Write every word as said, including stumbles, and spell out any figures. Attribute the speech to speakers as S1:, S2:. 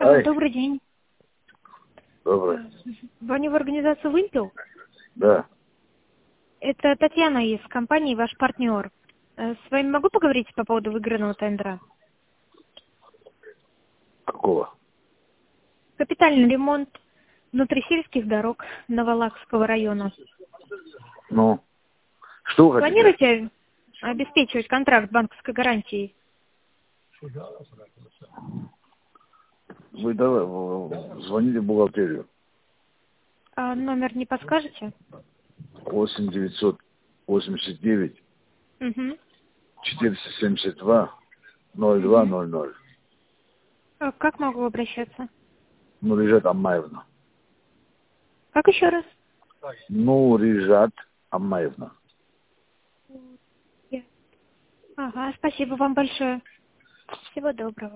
S1: Ай,
S2: Добрый день.
S1: добрый.
S2: Звоню в организацию «Вымпел».
S1: Да.
S2: Это Татьяна из компании «Ваш партнер». Э, С вами могу поговорить по поводу выигранного тендера?
S1: Какого?
S2: Капитальный ремонт внутрисельских дорог Новолакского района.
S1: Ну, что вы хотите?
S2: Планируете обеспечивать контракт банковской гарантией?
S1: Вы давай, в- в- звоните в бухгалтерию.
S2: А номер не подскажете?
S1: восемь девятьсот восемьдесят девять
S2: Угу.
S1: четыреста семьдесят два ноль два ноль ноль.
S2: Как могу обращаться?
S1: Нурижат Аммаевна.
S2: Как еще раз?
S1: Нурижат Аммаевна.
S2: Ага, спасибо вам большое. Всего доброго.